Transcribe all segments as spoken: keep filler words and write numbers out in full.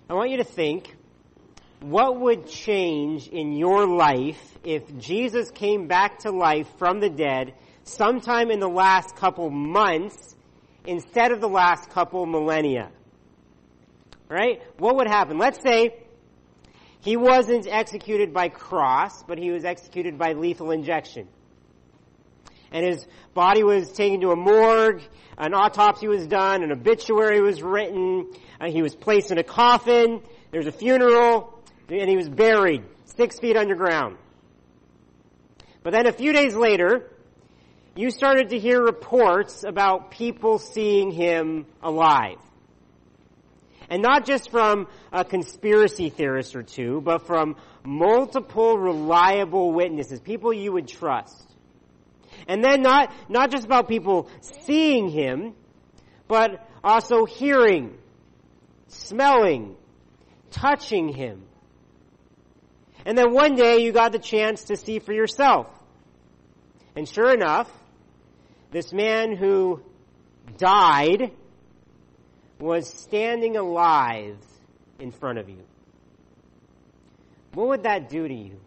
I want you to think, what would change in your life if Jesus came back to life from the dead sometime in the last couple months instead of the last couple millennia? Right? What would happen? Let's say he wasn't executed by cross, but he was executed by lethal injection. And his body was taken to a morgue, an autopsy was done, an obituary was written, uh, he was placed in a coffin, there was a funeral, and he was buried six feet underground. But then a few days later, you started to hear reports about people seeing him alive. And not just from a conspiracy theorist or two, but from multiple reliable witnesses, people you would trust. And then not, not just about people seeing him, but also hearing, smelling, touching him. And then one day you got the chance to see for yourself. And sure enough, this man who died was standing alive in front of you. What would that do to you?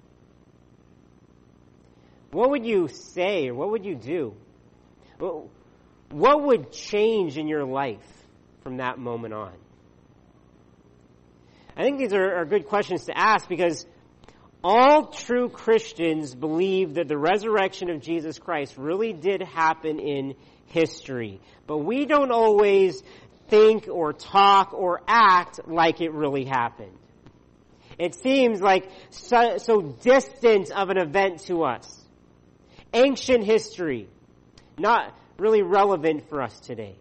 What would you say, or what would you do? What would change in your life from that moment on? I think these are, are good questions to ask because all true Christians believe that the resurrection of Jesus Christ really did happen in history. But we don't always think or talk or act like it really happened. It seems like so, so distant of an event to us. Ancient history, not really relevant for us today.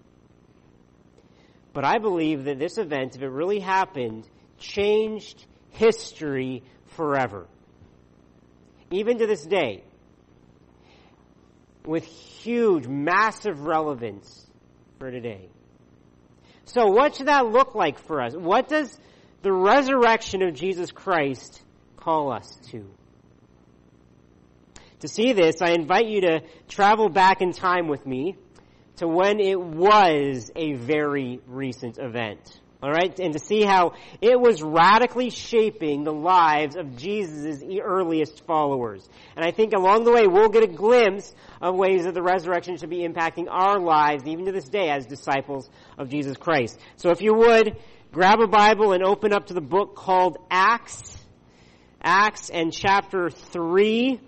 But I believe that this event, if it really happened, changed history forever. Even to this day, with huge, massive relevance for today. So what should that look like for us? What does the resurrection of Jesus Christ call us to? To see this, I invite you to travel back in time with me to when it was a very recent event. All right? And to see how it was radically shaping the lives of Jesus' earliest followers. And I think along the way we'll get a glimpse of ways that the resurrection should be impacting our lives, even to this day, as disciples of Jesus Christ. So if you would, grab a Bible and open up to the book called Acts. Acts and chapter three.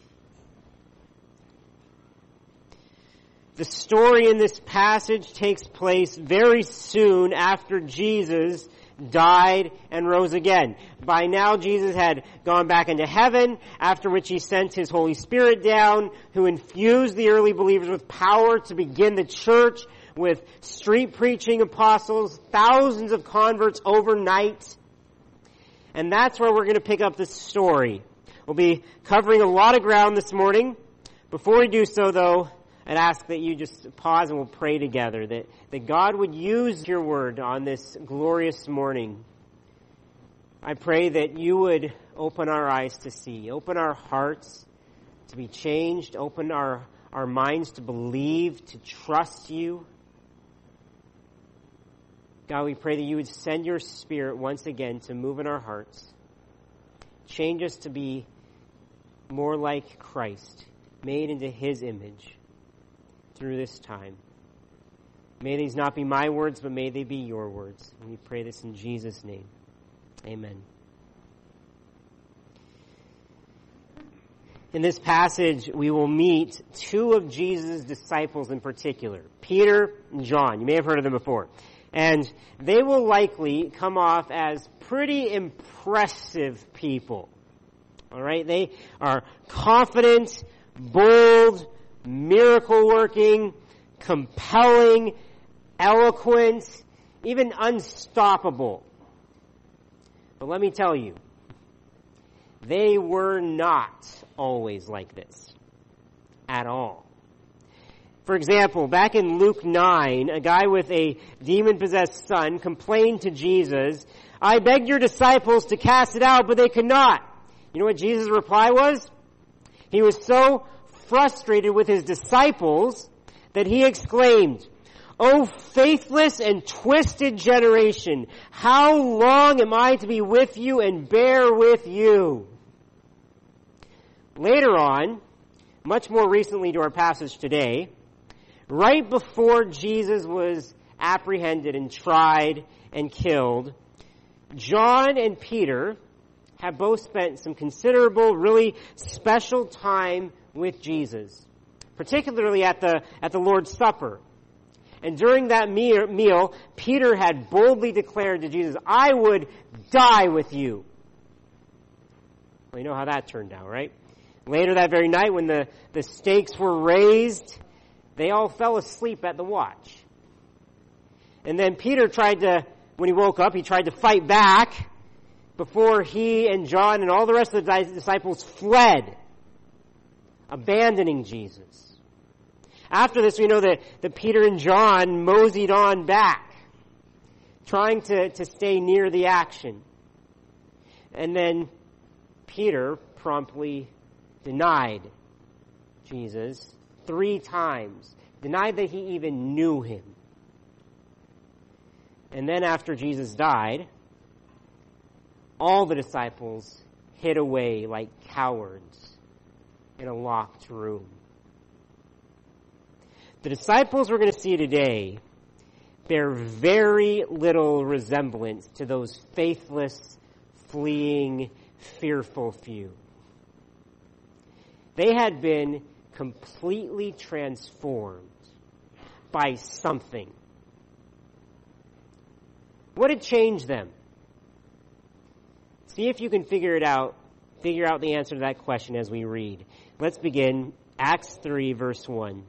The story in this passage takes place very soon after Jesus died and rose again. By now, Jesus had gone back into heaven, after which he sent his Holy Spirit down, who infused the early believers with power to begin the church with street preaching apostles, thousands of converts overnight. And that's where we're going to pick up this story. We'll be covering a lot of ground this morning. Before we do so, though, I'd ask that you just pause and we'll pray together, that, that God would use your word on this glorious morning. I pray that you would open our eyes to see, open our hearts to be changed, open our, our minds to believe, to trust you. God, we pray that you would send your Spirit once again to move in our hearts. Change us to be more like Christ, made into his image. Through this time. May these not be my words, but may they be your words. And we pray this in Jesus' name. Amen. In this passage, we will meet two of Jesus' disciples in particular, Peter and John. You may have heard of them before. And they will likely come off as pretty impressive people. All right? They are confident, bold, miracle-working, compelling, eloquent, even unstoppable. But let me tell you, they were not always like this. At all. For example, back in Luke nine, a guy with a demon-possessed son complained to Jesus, "I begged your disciples to cast it out, but they could not." You know what Jesus' reply was? He was so frustrated with his disciples that he exclaimed, O faithless and twisted generation, how long am I to be with you and bear with you? Later on, much more recently to our passage today, right before Jesus was apprehended and tried and killed, John and Peter have both spent some considerable, really special time with Jesus, particularly at the, at the Lord's Supper. And during that meal, Peter had boldly declared to Jesus, I would die with you. Well, you know how that turned out, right? Later that very night, when the, the stakes were raised, they all fell asleep at the watch. And then Peter tried to, when he woke up, he tried to fight back before he and John and all the rest of the disciples fled, abandoning Jesus. After this, we know that, that Peter and John moseyed on back, trying to, to stay near the action. And then Peter promptly denied Jesus three times, denied that he even knew him. And then after Jesus died, all the disciples hid away like cowards in a locked room. The disciples we're going to see today bear very little resemblance to those faithless, fleeing, fearful few. They had been completely transformed by something. What had changed them? See if you can figure it out, figure out the answer to that question as we read. Let's begin Acts three, verse one.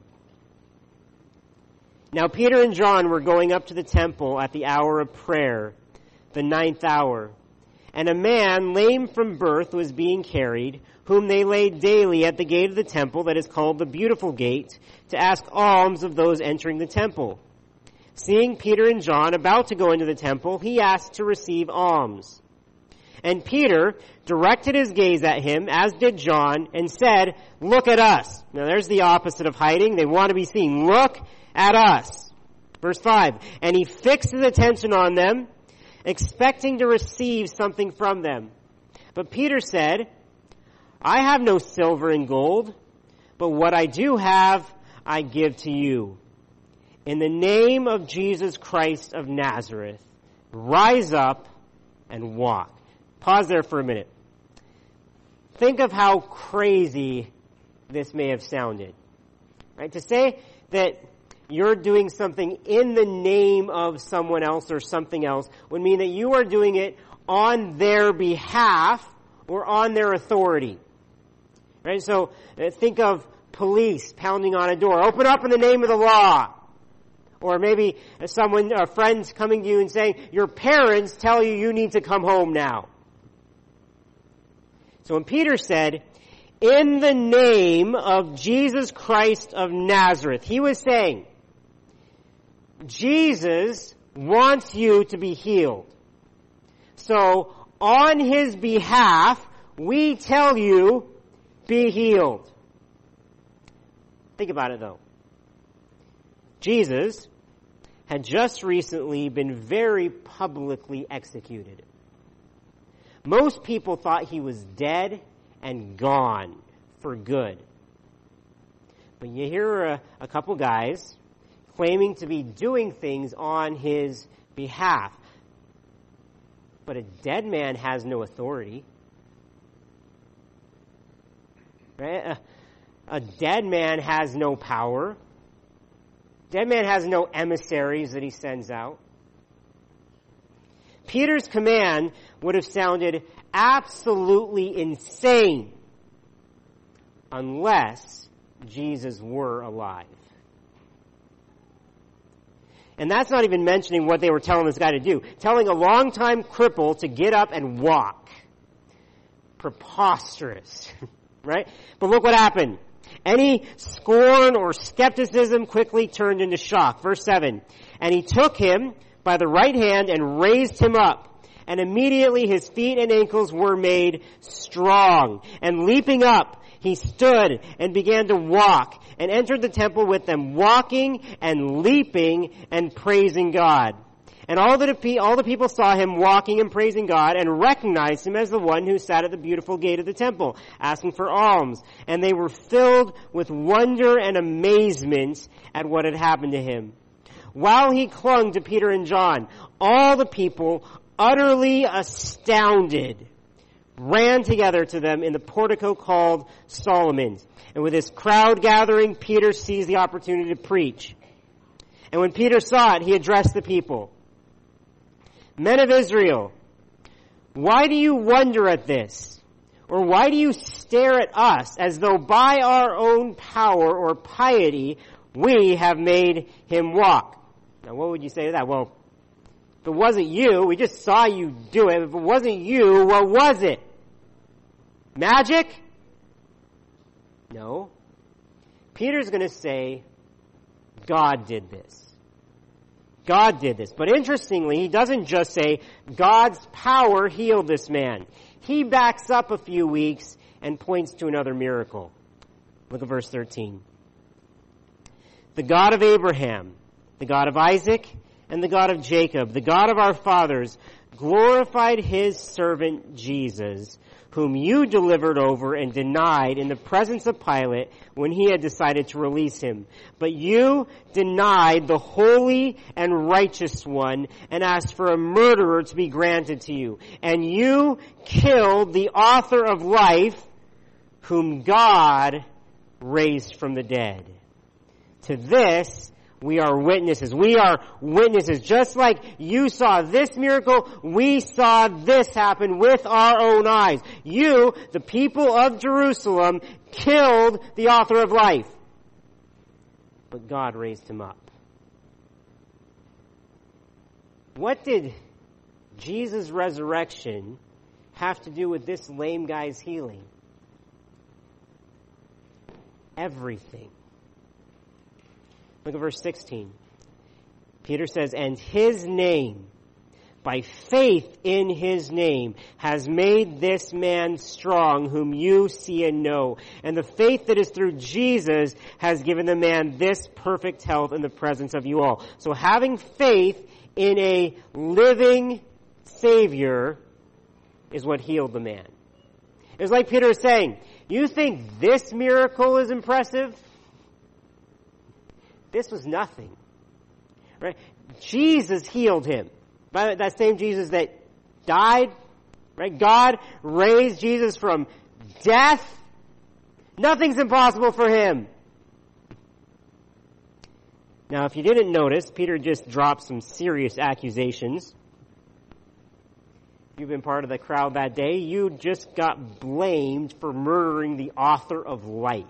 Now Peter and John were going up to the temple at the hour of prayer, the ninth hour. And a man lame from birth was being carried, whom they laid daily at the gate of the temple that is called the Beautiful Gate, to ask alms of those entering the temple. Seeing Peter and John about to go into the temple, he asked to receive alms. And Peter directed his gaze at him, as did John, and said, Look at us. Now there's the opposite of hiding. They want to be seen. Look at us. Verse five. And he fixed his attention on them, expecting to receive something from them. But Peter said, I have no silver and gold, but what I do have, I give to you. In the name of Jesus Christ of Nazareth, rise up and walk. Pause there for a minute. Think of how crazy this may have sounded. Right? To say that you're doing something in the name of someone else or something else would mean that you are doing it on their behalf or on their authority. Right? So uh, think of police pounding on a door. Open up in the name of the law. Or maybe someone, a friend's coming to you and saying, your parents tell you you need to come home now. So when Peter said, in the name of Jesus Christ of Nazareth, he was saying, Jesus wants you to be healed. So on his behalf, we tell you, be healed. Think about it though. Jesus had just recently been very publicly executed. Most people thought he was dead and gone for good. But you hear a, a couple guys claiming to be doing things on his behalf. But a dead man has no authority. Right? A, a dead man has no power. Dead man has no emissaries that he sends out. Peter's command would have sounded absolutely insane unless Jesus were alive. And that's not even mentioning what they were telling this guy to do. Telling a longtime cripple to get up and walk. Preposterous. Right? But look what happened. Any scorn or skepticism quickly turned into shock. Verse seven. And he took him by the right hand and raised him up. And immediately his feet and ankles were made strong. And leaping up, he stood and began to walk and entered the temple with them, walking and leaping and praising God. And all the, all the people saw him walking and praising God and recognized him as the one who sat at the beautiful gate of the temple, asking for alms. And they were filled with wonder and amazement at what had happened to him. While he clung to Peter and John, all the people, utterly astounded, ran together to them in the portico called Solomon's. And with this crowd gathering, Peter seized the opportunity to preach. And when Peter saw it, he addressed the people. Men of Israel, why do you wonder at this? Or why do you stare at us as though by our own power or piety we have made him walk? Now what would you say to that? Well, if it wasn't you, we just saw you do it. If it wasn't you, what was it? Magic? No. Peter's going to say, God did this. God did this. But interestingly, he doesn't just say, God's power healed this man. He backs up a few weeks and points to another miracle. Look at verse thirteen. The God of Abraham, the God of Isaac, and the God of Jacob, the God of our fathers, glorified his servant Jesus, whom you delivered over and denied in the presence of Pilate when he had decided to release him. But you denied the holy and righteous one and asked for a murderer to be granted to you. And you killed the author of life, whom God raised from the dead. To this we are witnesses. We are witnesses. Just like you saw this miracle, we saw this happen with our own eyes. You, the people of Jerusalem, killed the author of life. But God raised him up. What did Jesus' resurrection have to do with this lame guy's healing? Everything. Look at verse sixteen. Peter says, and his name, by faith in his name, has made this man strong whom you see and know. And the faith that is through Jesus has given the man this perfect health in the presence of you all. So having faith in a living Savior is what healed the man. It's like Peter is saying, you think this miracle is impressive? This was nothing. Right? Jesus healed him. By that same Jesus that died, right? God raised Jesus from death. Nothing's impossible for him. Now, if you didn't notice, Peter just dropped some serious accusations. If you've been part of the crowd that day, you just got blamed for murdering the author of life.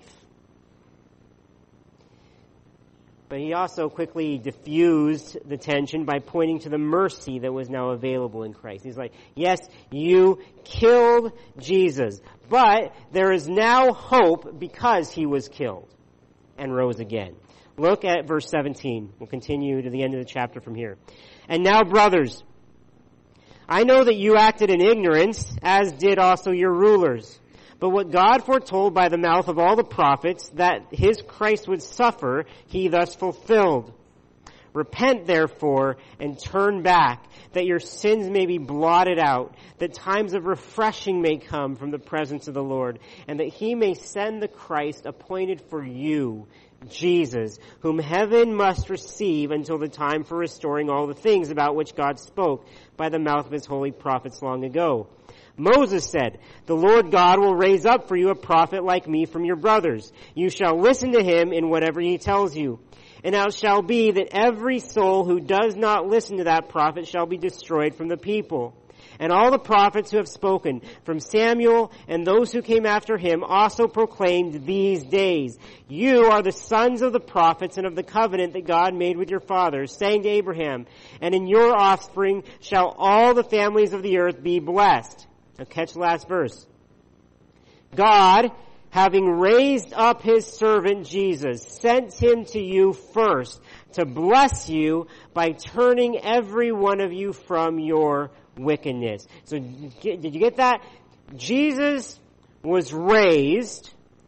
But he also quickly diffused the tension by pointing to the mercy that was now available in Christ. He's like, yes, you killed Jesus, but there is now hope because he was killed and rose again. Look at verse seventeen. We'll continue to the end of the chapter from here. And now, brothers, I know that you acted in ignorance, as did also your rulers. But what God foretold by the mouth of all the prophets, that his Christ would suffer, he thus fulfilled. Repent, therefore, and turn back, that your sins may be blotted out, that times of refreshing may come from the presence of the Lord, and that he may send the Christ appointed for you, Jesus, whom heaven must receive until the time for restoring all the things about which God spoke by the mouth of his holy prophets long ago. Moses said, the Lord God will raise up for you a prophet like me from your brothers. You shall listen to him in whatever he tells you. And now it shall be that every soul who does not listen to that prophet shall be destroyed from the people. And all the prophets who have spoken, from Samuel and those who came after him, also proclaimed these days. You are the sons of the prophets and of the covenant that God made with your fathers, saying to Abraham, and in your offspring shall all the families of the earth be blessed. Now catch the last verse. God, having raised up his servant Jesus, sent him to you first to bless you by turning every one of you from your wickedness. So did you get that? Jesus was raised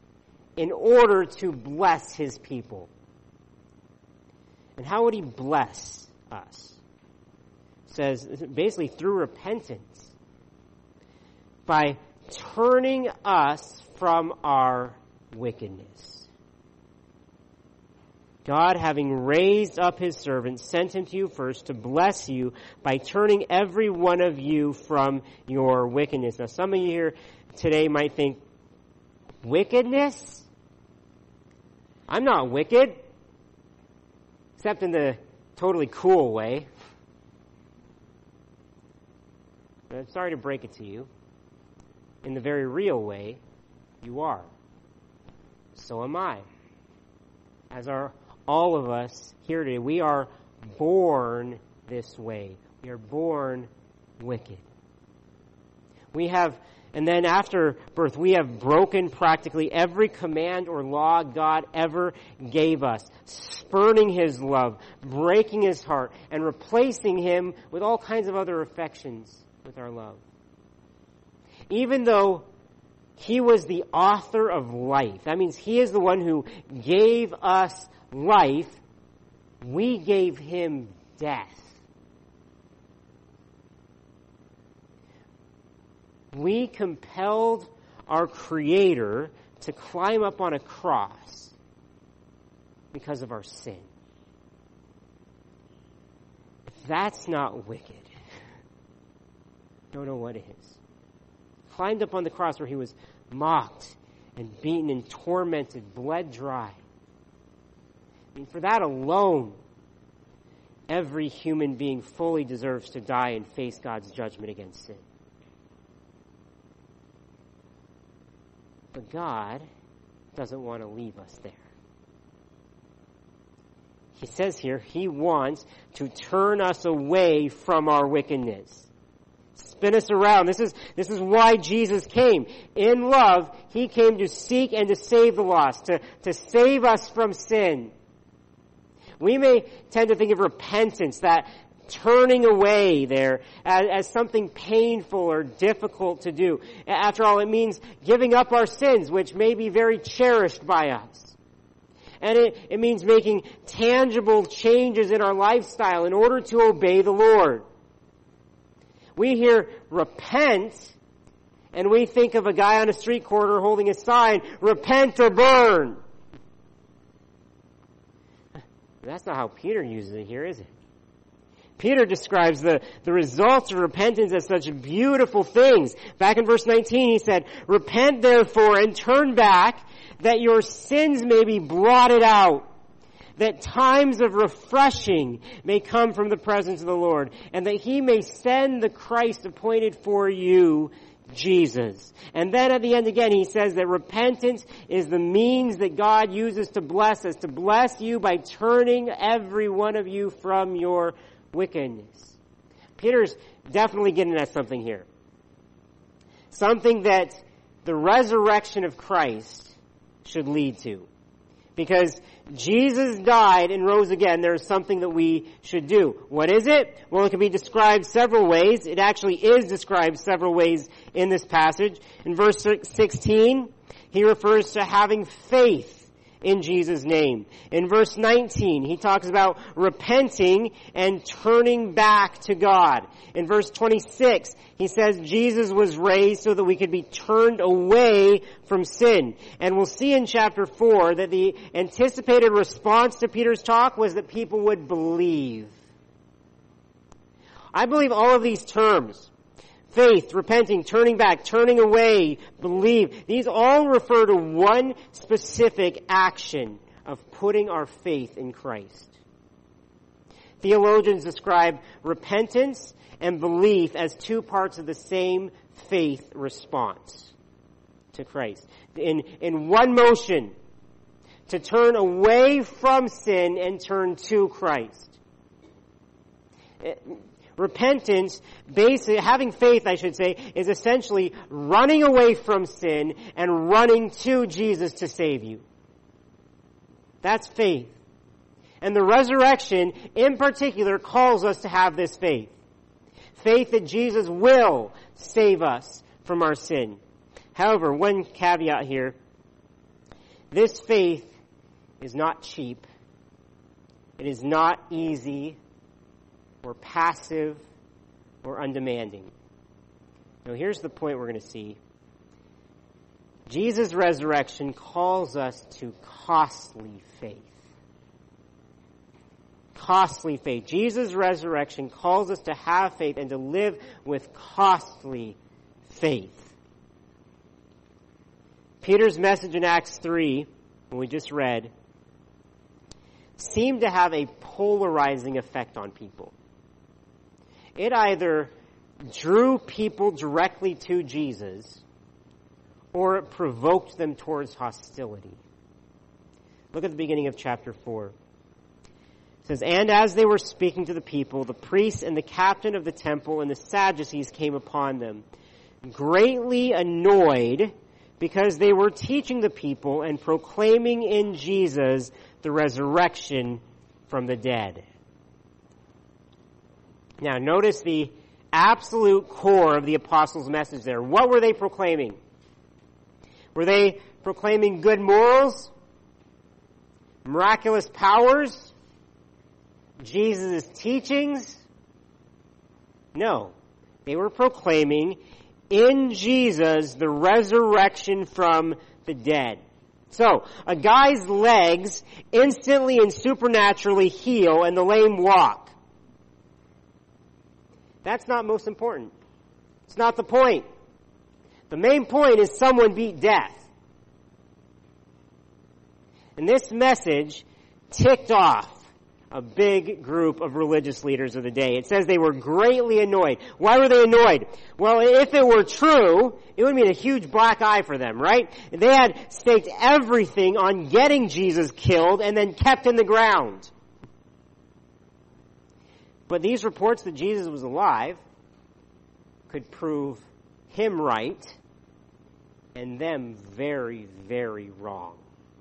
in order to bless his people. And how would he bless us? It says basically through repentance. By turning us from our wickedness. God, having raised up his servant, sent him to you first to bless you by turning every one of you from your wickedness. Now, some of you here today might think, wickedness? I'm not wicked, except in the totally cool way. But I'm sorry to break it to you. In the very real way, you are. So am I. As are all of us here today. We are born this way. We are born wicked. We have, and then after birth, we have broken practically every command or law God ever gave us, spurning his love, breaking his heart, and replacing him with all kinds of other affections with our love. Even though he was the author of life, that means he is the one who gave us life, we gave him death. We compelled our Creator to climb up on a cross because of our sin. If that's not wicked, I don't know what is. Climbed up on the cross where he was mocked and beaten and tormented, bled dry. I mean, for that alone, every human being fully deserves to die and face God's judgment against sin. But God doesn't want to leave us there. He says here, he wants to turn us away from our wickedness. Spin us around. This is, this is why Jesus came. In love, he came to seek and to save the lost, to, to save us from sin. We may tend to think of repentance, that turning away there, as, as something painful or difficult to do. After all, it means giving up our sins, which may be very cherished by us. And it, it means making tangible changes in our lifestyle in order to obey the Lord. We hear repent, and we think of a guy on a street corner holding a sign, repent or burn. That's not how Peter uses it here, is it? Peter describes the, the results of repentance as such beautiful things. Back in verse nineteen, he said, repent therefore and turn back, that your sins may be blotted out, that times of refreshing may come from the presence of the Lord, and that he may send the Christ appointed for you, Jesus. And then at the end again, he says that repentance is the means that God uses to bless us, to bless you by turning every one of you from your wickedness. Peter's definitely getting at something here. Something that the resurrection of Christ should lead to. Because Jesus died and rose again, there is something that we should do. What is it? Well, it can be described several ways. It actually is described several ways in this passage. In verse sixteen, he refers to having faith in Jesus' name. In verse nineteen, he talks about repenting and turning back to God. In verse twenty-six, he says Jesus was raised so that we could be turned away from sin. And we'll see in chapter four that the anticipated response to Peter's talk was that people would believe. I believe all of these terms, faith, repenting, turning back, turning away, believe, these all refer to one specific action of putting our faith in Christ. Theologians describe repentance and belief as two parts of the same faith response to Christ. In, in one motion, to turn away from sin and turn to Christ. Repentance, basically, having faith, I should say, is essentially running away from sin and running to Jesus to save you. That's faith. And the resurrection, in particular, calls us to have this faith. Faith that Jesus will save us from our sin. However, one caveat here. This faith is not cheap. It is not easy or passive or undemanding. Now here's the point we're going to see. Jesus' resurrection calls us to costly faith. Costly faith. Jesus' resurrection calls us to have faith and to live with costly faith. Peter's message in Acts three, when we just read, seemed to have a polarizing effect on people. It either drew people directly to Jesus, or it provoked them towards hostility. Look at the beginning of chapter four. It says, "And as they were speaking to the people, the priests and the captain of the temple and the Sadducees came upon them, greatly annoyed because they were teaching the people and proclaiming in Jesus the resurrection from the dead." Now notice the absolute core of the apostles' message there. What were they proclaiming? Were they proclaiming good morals? Miraculous powers? Jesus' teachings? No. They were proclaiming in Jesus the resurrection from the dead. So, a guy's legs instantly and supernaturally heal and the lame walk. That's not most important. It's not the point. The main point is someone beat death. And this message ticked off a big group of religious leaders of the day. It says they were greatly annoyed. Why were they annoyed? Well, if it were true, it would mean a huge black eye for them, right? They had staked everything on getting Jesus killed and then kept in the ground. But these reports that Jesus was alive could prove him right and them very, very wrong.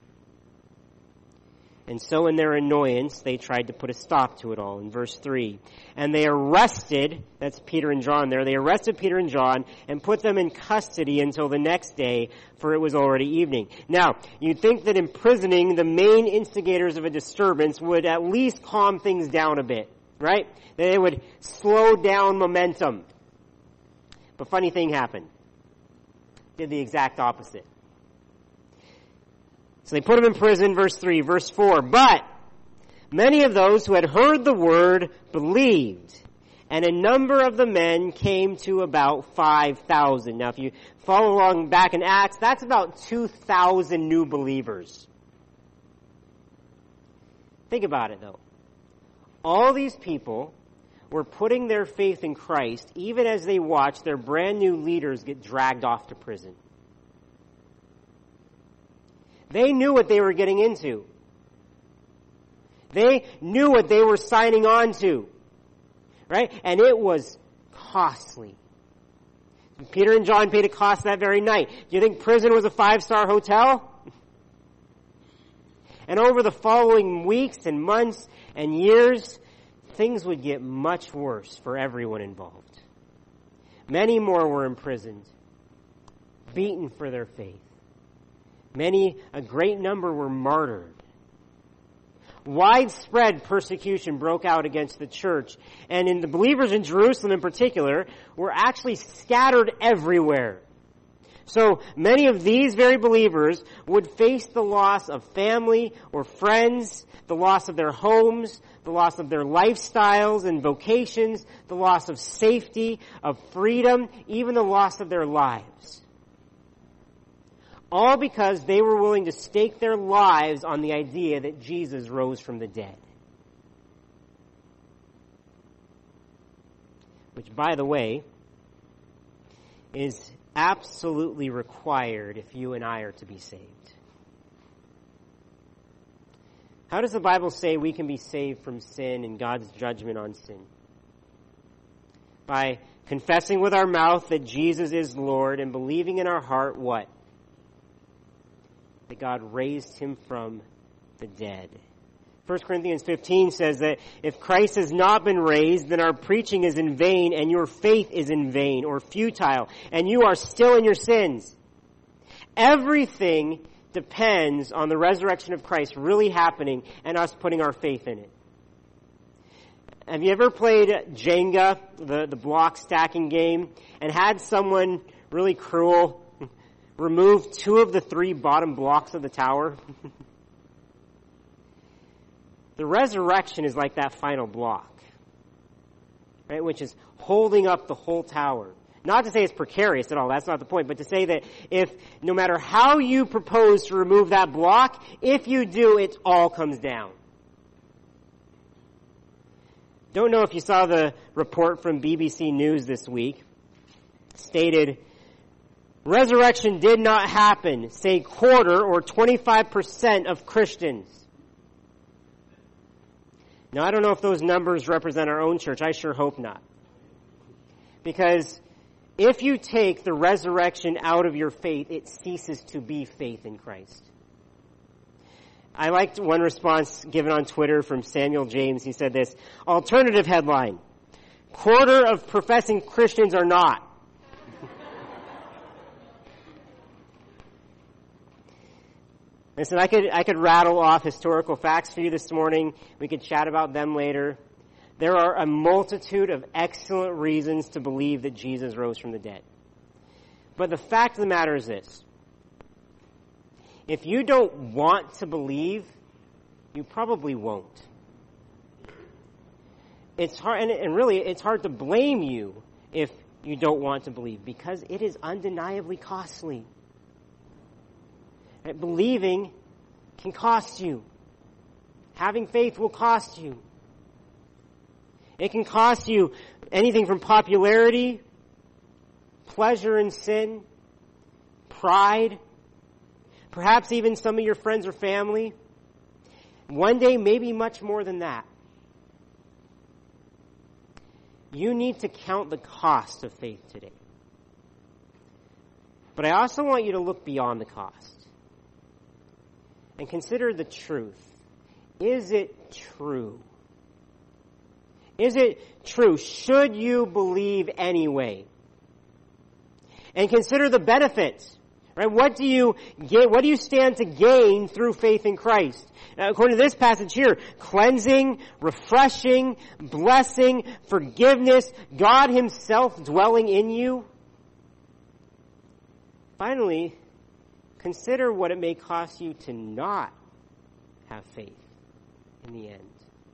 And so in their annoyance, they tried to put a stop to it all. In verse three, "And they arrested," that's Peter and John there, "they arrested Peter and John and put them in custody until the next day, for it was already evening." Now, you'd think that imprisoning the main instigators of a disturbance would at least calm things down a bit, right? That it would slow down momentum. But funny thing happened. Did the exact opposite. So they put him in prison, verse three. Verse four, "But many of those who had heard the word believed, and a number of the men came to about five thousand. Now if you follow along back in Acts, that's about two thousand new believers. Think about it though. All these people were putting their faith in Christ even as they watched their brand new leaders get dragged off to prison. They knew what they were getting into. They knew what they were signing on to. Right? And it was costly. Peter and John paid a cost that very night. Do you think prison was a five-star hotel? And over the following weeks and months and years, things would get much worse for everyone involved. Many more were imprisoned, beaten for their faith. Many, a great number were martyred. Widespread persecution broke out against the church, and in the believers in Jerusalem in particular were actually scattered everywhere. So many of these very believers would face the loss of family or friends, the loss of their homes, the loss of their lifestyles and vocations, the loss of safety, of freedom, even the loss of their lives. All because they were willing to stake their lives on the idea that Jesus rose from the dead. Which, by the way, is absolutely required if you and I are to be saved. How does the Bible say we can be saved from sin and God's judgment on sin? By confessing with our mouth that Jesus is Lord and believing in our heart what? That God raised him from the dead. First Corinthians fifteen says that if Christ has not been raised, then our preaching is in vain and your faith is in vain or futile, and you are still in your sins. Everything depends on the resurrection of Christ really happening and us putting our faith in it. Have you ever played Jenga, the, the block stacking game, and had someone really cruel remove two of the three bottom blocks of the tower? The resurrection is like that final block, right, which is holding up the whole tower. Not to say it's precarious at all, that's not the point, but to say that if, no matter how you propose to remove that block, if you do, it all comes down. Don't know if you saw the report from B B C News this week. Stated, resurrection did not happen, say quarter or twenty-five percent of Christians. Now, I don't know if those numbers represent our own church. I sure hope not. Because if you take the resurrection out of your faith, it ceases to be faith in Christ. I liked one response given on Twitter from Samuel James. He said this, alternative headline, quarter of professing Christians are not. Listen, I could, I could rattle off historical facts for you this morning. We could chat about them later. There are a multitude of excellent reasons to believe that Jesus rose from the dead. But the fact of the matter is this. If you don't want to believe, you probably won't. It's hard, and, and really, it's hard to blame you if you don't want to believe, because it is undeniably costly. Right? Believing can cost you. Having faith will cost you. It can cost you anything from popularity, pleasure in sin, pride, perhaps even some of your friends or family. One day, maybe much more than that. You need to count the cost of faith today. But I also want you to look beyond the cost and consider the truth. Is it true? Is it true? Should you believe anyway? And consider the benefits. Right? What do you get? What do you stand to gain through faith in Christ? Now, according to this passage here, cleansing, refreshing, blessing, forgiveness, God Himself dwelling in you. Finally, consider what it may cost you to not have faith in the end.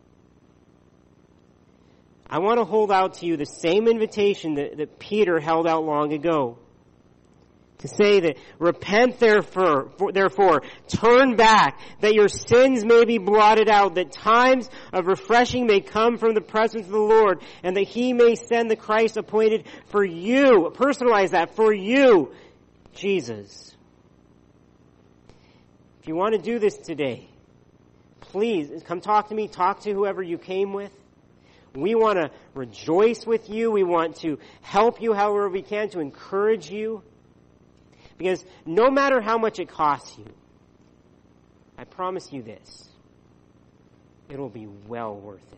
I want to hold out to you the same invitation that, that Peter held out long ago. To say that, repent therefore, therefore, turn back, that your sins may be blotted out, that times of refreshing may come from the presence of the Lord, and that He may send the Christ appointed for you. Personalize that, for you, Jesus. If you want to do this today, please come talk to me, talk to whoever you came with. We want to rejoice with you. We want to help you however we can, to encourage you. Because no matter how much it costs you, I promise you this, it'll be well worth it.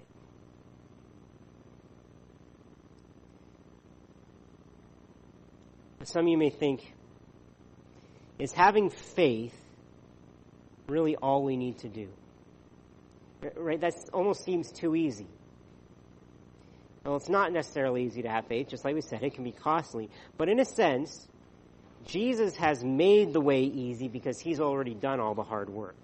But some of you may think, is having faith really all we need to do? Right? That almost seems too easy. Well, it's not necessarily easy to have faith. Just like we said, it can be costly. But in a sense, Jesus has made the way easy because He's already done all the hard work.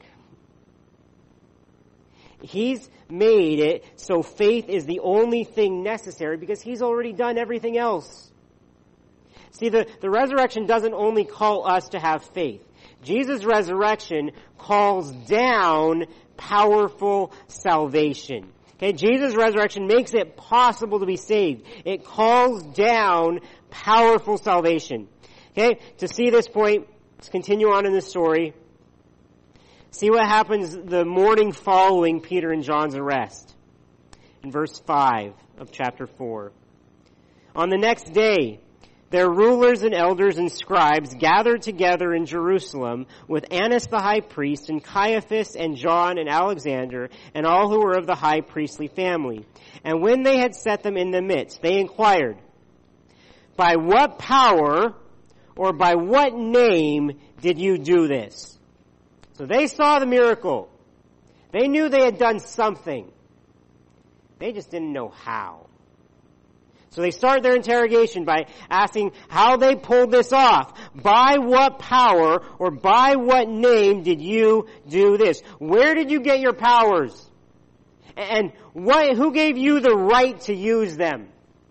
He's made it so faith is the only thing necessary because He's already done everything else. See, the, the resurrection doesn't only call us to have faith. Jesus' resurrection calls down powerful salvation. Okay, Jesus' resurrection makes it possible to be saved. It calls down powerful salvation. Okay, to see this point, let's continue on in this story. See what happens the morning following Peter and John's arrest. In verse five of chapter four. On the next day, their rulers and elders and scribes gathered together in Jerusalem with Annas the high priest and Caiaphas and John and Alexander and all who were of the high priestly family. And when they had set them in the midst, they inquired, by what power or by what name did you do this? So they saw the miracle. They knew they had done something. They just didn't know how. So they start their interrogation by asking how they pulled this off. By what power or by what name did you do this? Where did you get your powers? And what, who gave you the right to use them?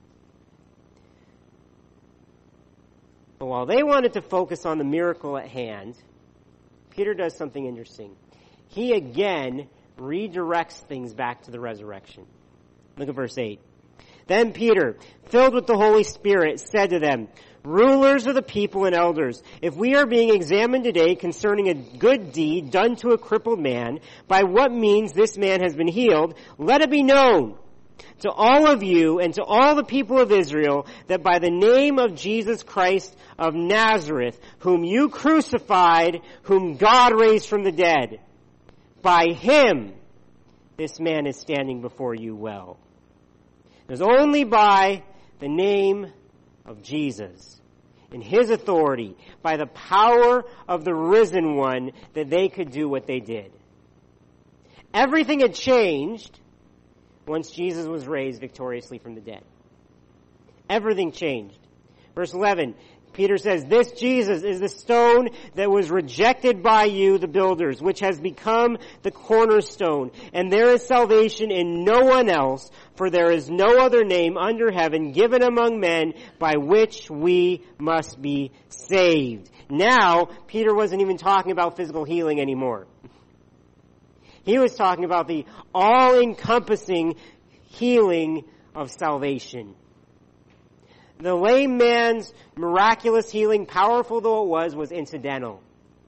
But while they wanted to focus on the miracle at hand, Peter does something interesting. He again redirects things back to the resurrection. Look at verse eight. Then Peter, filled with the Holy Spirit, said to them, rulers of the people and elders, if we are being examined today concerning a good deed done to a crippled man, by what means this man has been healed, let it be known to all of you and to all the people of Israel that by the name of Jesus Christ of Nazareth, whom you crucified, whom God raised from the dead, by him this man is standing before you well. It was only by the name of Jesus, in his authority, by the power of the risen one, that they could do what they did. Everything had changed once Jesus was raised victoriously from the dead. Everything changed. Verse eleven, Peter says, this Jesus is the stone that was rejected by you, the builders, which has become the cornerstone. And there is salvation in no one else, for there is no other name under heaven given among men by which we must be saved. Now, Peter wasn't even talking about physical healing anymore. He was talking about the all-encompassing healing of salvation. The lame man's miraculous healing, powerful though it was, was incidental.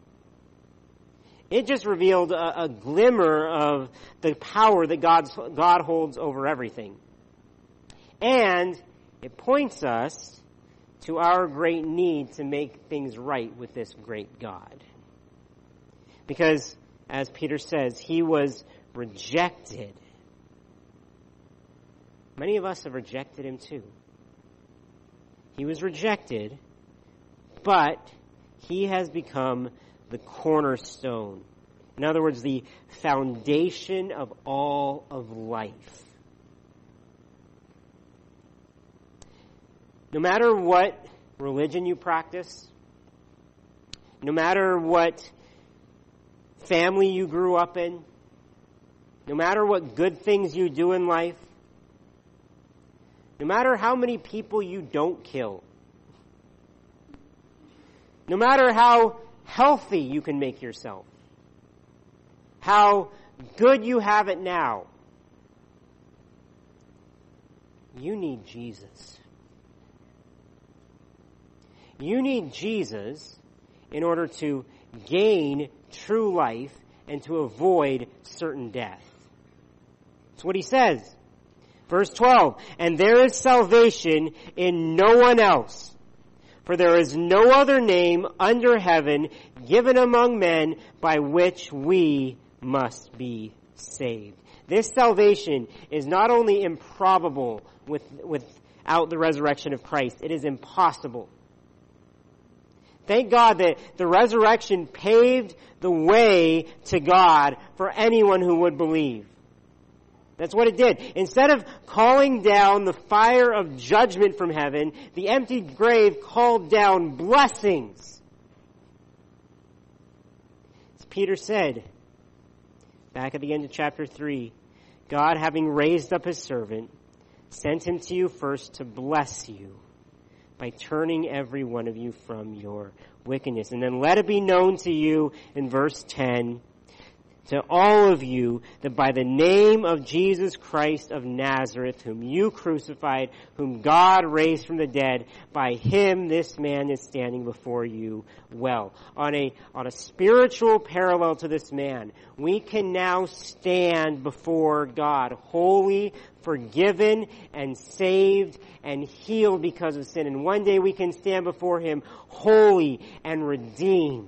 It just revealed a, a glimmer of the power that God's, God holds over everything. And it points us to our great need to make things right with this great God. Because, as Peter says, he was rejected. Many of us have rejected him too. He was rejected, but he has become the cornerstone. In other words, the foundation of all of life. No matter what religion you practice, no matter what family you grew up in, no matter what good things you do in life, no matter how many people you don't kill, no matter how healthy you can make yourself, how good you have it now, you need Jesus. You need Jesus in order to gain true life and to avoid certain death. That's what he says. Verse twelve, and there is salvation in no one else, for there is no other name under heaven given among men by which we must be saved. This salvation is not only improbable with, without the resurrection of Christ, it is impossible. Thank God that the resurrection paved the way to God for anyone who would believe. That's what it did. Instead of calling down the fire of judgment from heaven, the empty grave called down blessings. As Peter said, back at the end of chapter three, God, having raised up his servant, sent him to you first to bless you by turning every one of you from your wickedness. And then let it be known to you in verse ten, to all of you, that by the name of Jesus Christ of Nazareth, whom you crucified, whom God raised from the dead, by him this man is standing before you well. On a, on a spiritual parallel to this man, we can now stand before God, holy, forgiven, and saved, and healed because of sin. And one day we can stand before him holy and redeemed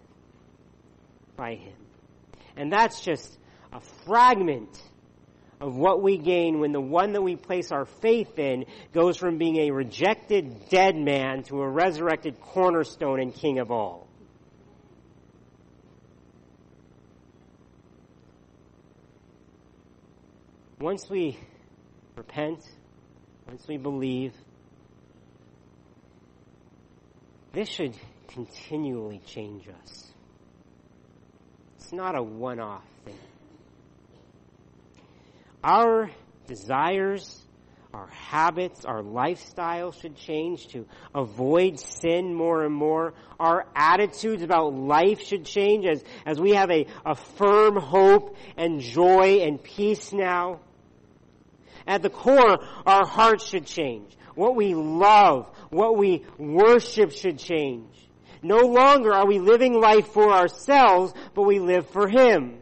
by him. And that's just a fragment of what we gain when the one that we place our faith in goes from being a rejected dead man to a resurrected cornerstone and king of all. once we repent, once we believe, this should continually change us. It's not a one-off thing. Our desires, our habits, our lifestyle should change to avoid sin more and more. Our attitudes about life should change as, as we have a, a firm hope and joy and peace now. At the core, our hearts should change. What we love, what we worship should change. No longer are we living life for ourselves, but we live for Him.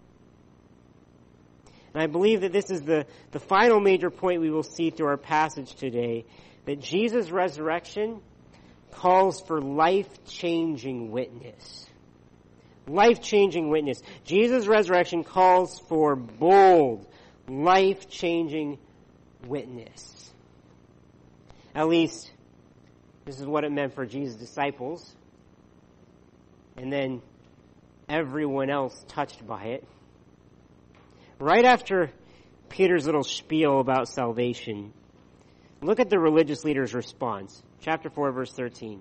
And I believe that this is the, the final major point we will see through our passage today, that Jesus' resurrection calls for life-changing witness. Life-changing witness. Jesus' resurrection calls for bold, life-changing witness. At least, this is what it meant for Jesus' disciples. And then everyone else touched by it. Right after Peter's little spiel about salvation, look at the religious leaders' response. Chapter four, verse thirteen.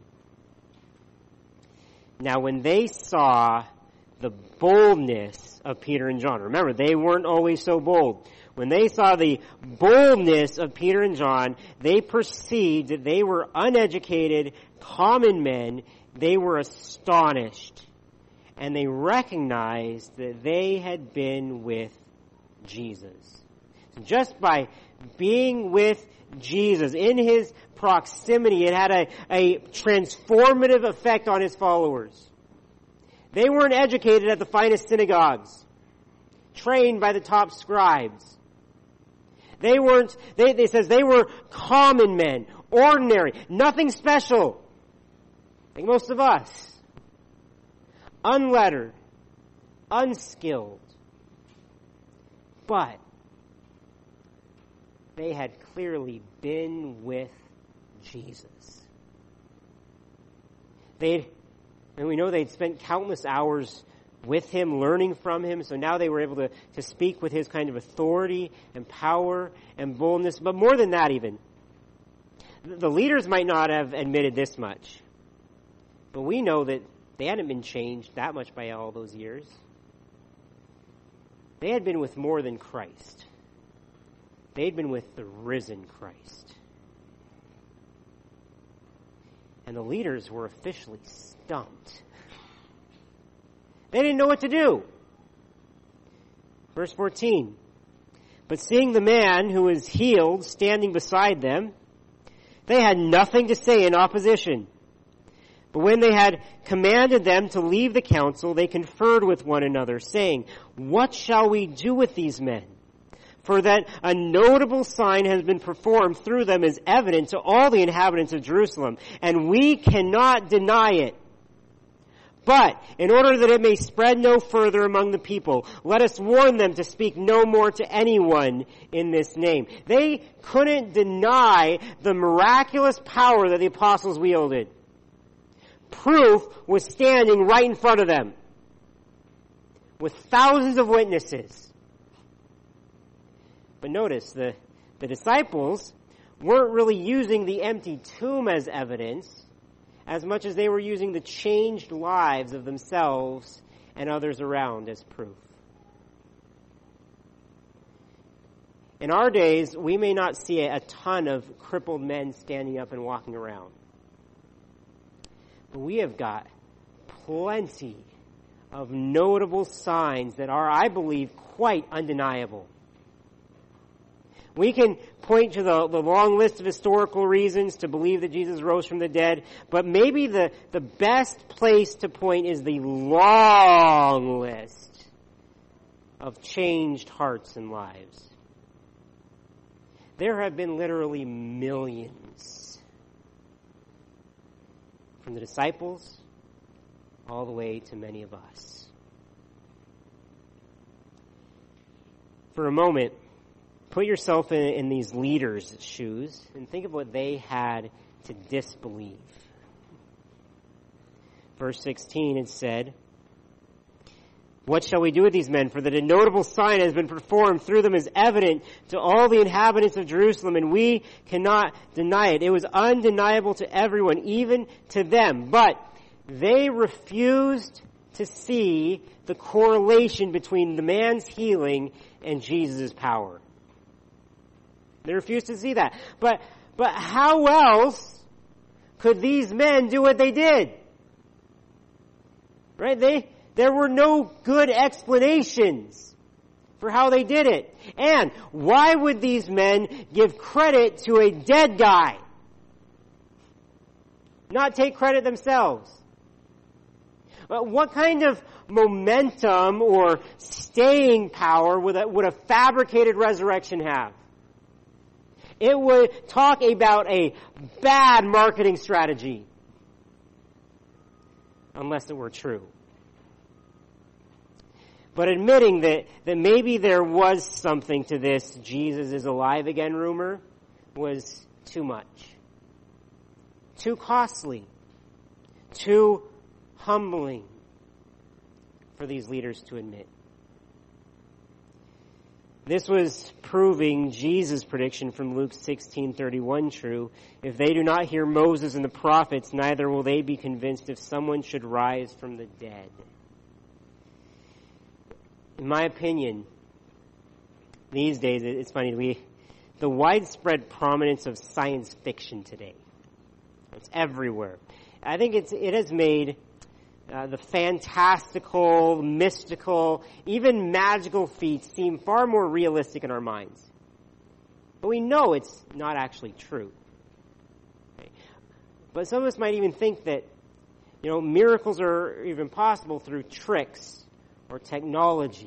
Now when they saw the boldness of Peter and John, remember, they weren't always so bold. When they saw the boldness of Peter and John, they perceived that they were uneducated, common men. They were astonished. And they recognized that they had been with Jesus. Just by being with Jesus, in His proximity, it had a, a transformative effect on His followers. They weren't educated at the finest synagogues, trained by the top scribes. They weren't, they, they says they were common men, ordinary, nothing special, like most of us. Unlettered, unskilled. But they had clearly been with Jesus. They'd, and we know they'd spent countless hours with Him, learning from Him, so now they were able to, to speak with His kind of authority and power and boldness. But more than that even, the leaders might not have admitted this much, but we know that they hadn't been changed that much by all those years. They had been with more than Christ. They had been with the risen Christ. And the leaders were officially stumped. They didn't know what to do. Verse fourteen. But seeing the man who was healed standing beside them, they had nothing to say in opposition. But when they had commanded them to leave the council, they conferred with one another, saying, "What shall we do with these men? For that a notable sign has been performed through them is evident to all the inhabitants of Jerusalem, and we cannot deny it. But in order that it may spread no further among the people, let us warn them to speak no more to anyone in this name." They couldn't deny the miraculous power that the apostles wielded. Proof was standing right in front of them with thousands of witnesses. But notice, the, the disciples weren't really using the empty tomb as evidence as much as they were using the changed lives of themselves and others around as proof. In our days, we may not see a ton of crippled men standing up and walking around. But we have got plenty of notable signs that are, I believe, quite undeniable. We can point to the, the long list of historical reasons to believe that Jesus rose from the dead, but maybe the, the best place to point is the long list of changed hearts and lives. There have been literally millions, from the disciples all the way to many of us. For a moment, put yourself in, in these leaders' shoes and think of what they had to disbelieve. Verse sixteen, it said, What shall we do with these men? For that a notable sign has been performed through them is evident to all the inhabitants of Jerusalem, and we cannot deny it. It was undeniable to everyone, even to them. But they refused to see the correlation between the man's healing and Jesus' power. They refused to see that. But, but how else could these men do what they did? Right? They, there were no good explanations for how they did it. And why would these men give credit to a dead guy? Not take credit themselves. But what kind of momentum or staying power would a, would a fabricated resurrection have? It would talk about a bad marketing strategy. Unless it were true. But admitting that, that maybe there was something to this Jesus is alive again rumor was too much. Too costly. Too humbling for these leaders to admit. This was proving Jesus' prediction from Luke sixteen thirty-one true. If they do not hear Moses and the prophets, neither will they be convinced if someone should rise from the dead. In my opinion, these days, it's funny, we, the widespread prominence of science fiction today. It's everywhere. I think it's, it has made Uh, the fantastical, mystical, even magical feats seem far more realistic in our minds. But we know it's not actually true. Okay? But some of us might even think that, you know, miracles are even possible through tricks or technology.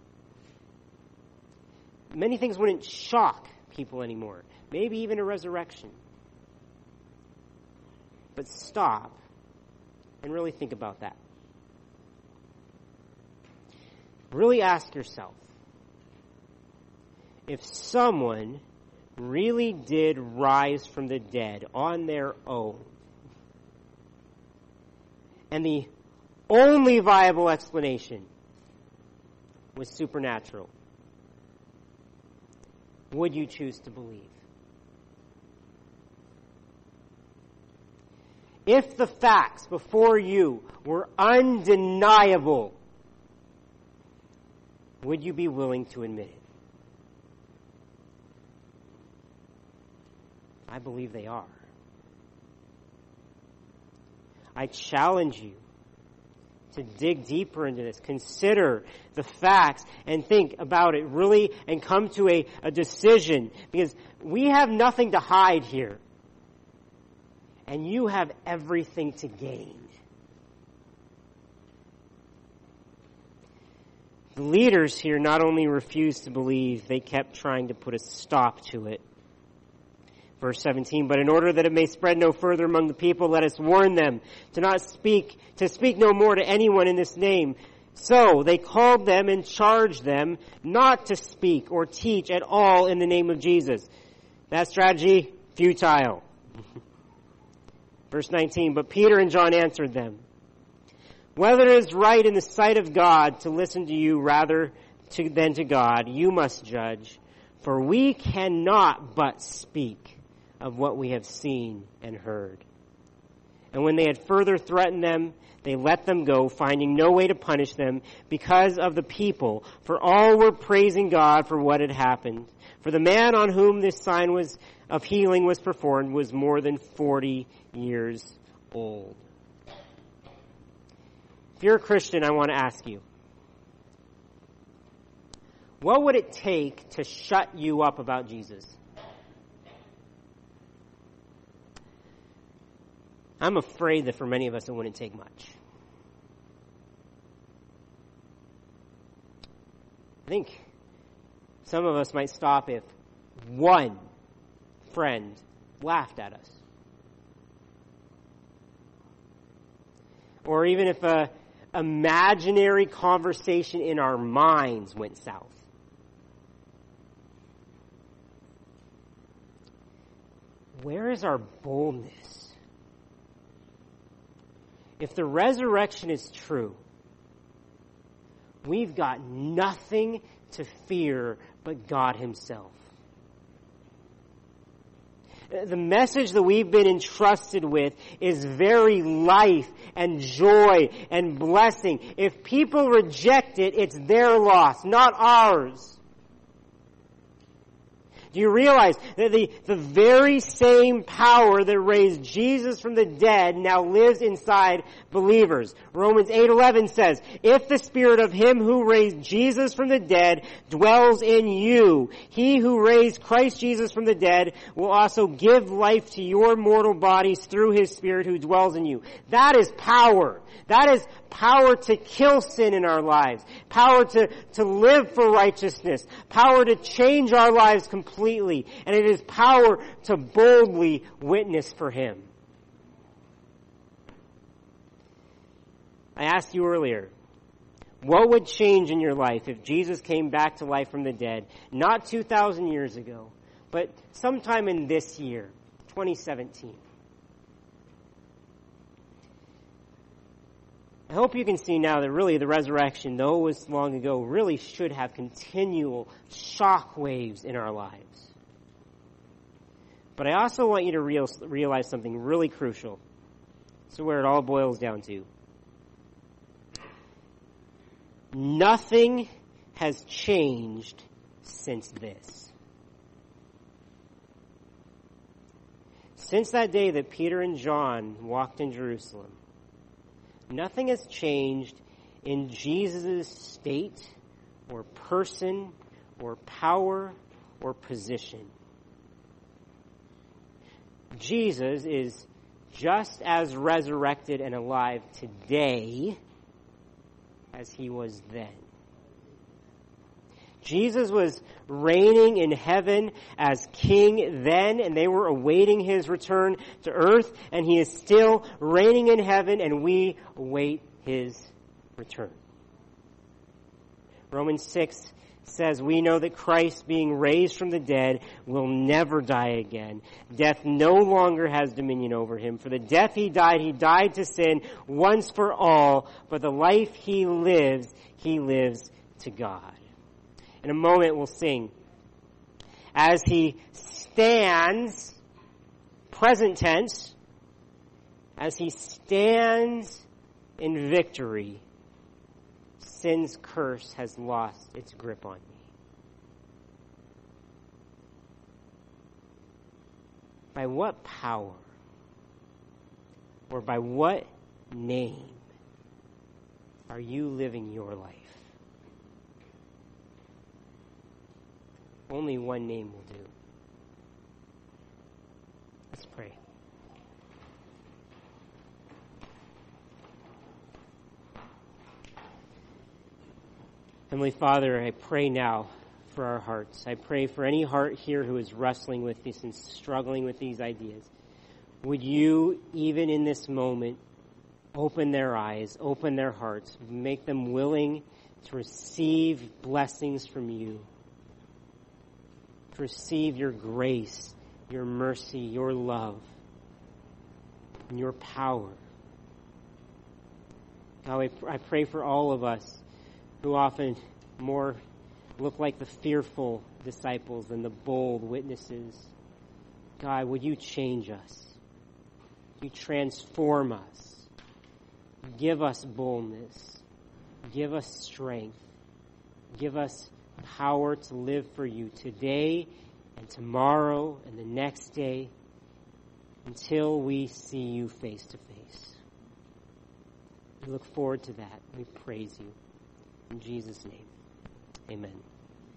Many things wouldn't shock people anymore. Maybe even a resurrection. But stop and really think about that. Really ask yourself, if someone really did rise from the dead on their own, and the only viable explanation was supernatural, would you choose to believe? If the facts before you were undeniable, would you be willing to admit it? I believe they are. I challenge you to dig deeper into this. Consider the facts and think about it really and come to a, a decision, because we have nothing to hide here. And you have everything to gain. The leaders here not only refused to believe, they kept trying to put a stop to it. Verse seventeen, but in order that it may spread no further among the people, let us warn them to not speak, to speak no more to anyone in this name. So they called them and charged them not to speak or teach at all in the name of Jesus. That strategy, futile. Verse nineteen, but Peter and John answered them, whether it is right in the sight of God to listen to you rather to, than to God, you must judge, for we cannot but speak of what we have seen and heard. And when they had further threatened them, they let them go, finding no way to punish them because of the people, for all were praising God for what had happened. For the man on whom this sign was of healing was performed was more than forty years old. If you're a Christian, I want to ask you, what would it take to shut you up about Jesus? I'm afraid that for many of us it wouldn't take much. I think some of us might stop if one friend laughed at us. Or even if a imaginary conversation in our minds went south. Where is our boldness? If the resurrection is true, we've got nothing to fear but God himself. The message that we've been entrusted with is very life and joy and blessing. If people reject it, it's their loss, not ours. Do you realize that the, the very same power that raised Jesus from the dead now lives inside believers? Romans eight eleven says, if the Spirit of him who raised Jesus from the dead dwells in you, he who raised Christ Jesus from the dead will also give life to your mortal bodies through his Spirit who dwells in you. That is power. That is power to kill sin in our lives. Power to, to live for righteousness. Power to change our lives completely. And it is power to boldly witness for him. I asked you earlier, what would change in your life if Jesus came back to life from the dead, not two thousand years ago, but sometime in this year, twenty seventeen? I hope you can see now that really the resurrection, though it was long ago, really should have continual shock waves in our lives. But I also want you to real, realize something really crucial. This is where it all boils down to. Nothing has changed since this. Since that day that Peter and John walked in Jerusalem, nothing has changed in Jesus' state or person or power or position. Jesus is just as resurrected and alive today as he was then. Jesus was reigning in heaven as king then, and they were awaiting his return to earth, and he is still reigning in heaven, and we await his return. Romans six says, we know that Christ, being raised from the dead, will never die again. Death no longer has dominion over him. For the death he died, he died to sin once for all, but the life he lives, he lives to God. In a moment we'll sing, as he stands, present tense, as he stands in victory, sin's curse has lost its grip on me. By what power or by what name are you living your life? Only one name will do. Let's pray. Heavenly Father, I pray now for our hearts. I pray for any heart here who is wrestling with this and struggling with these ideas. Would you, even in this moment, open their eyes, open their hearts, make them willing to receive blessings from you, to receive your grace, your mercy, your love, and your power. God, I pray for all of us who often more look like the fearful disciples than the bold witnesses. God, would you change us? You transform us. Give us boldness. Give us strength. Give us power to live for you today and tomorrow and the next day until we see you face to face. We look forward to that. We praise you. In Jesus' name, amen.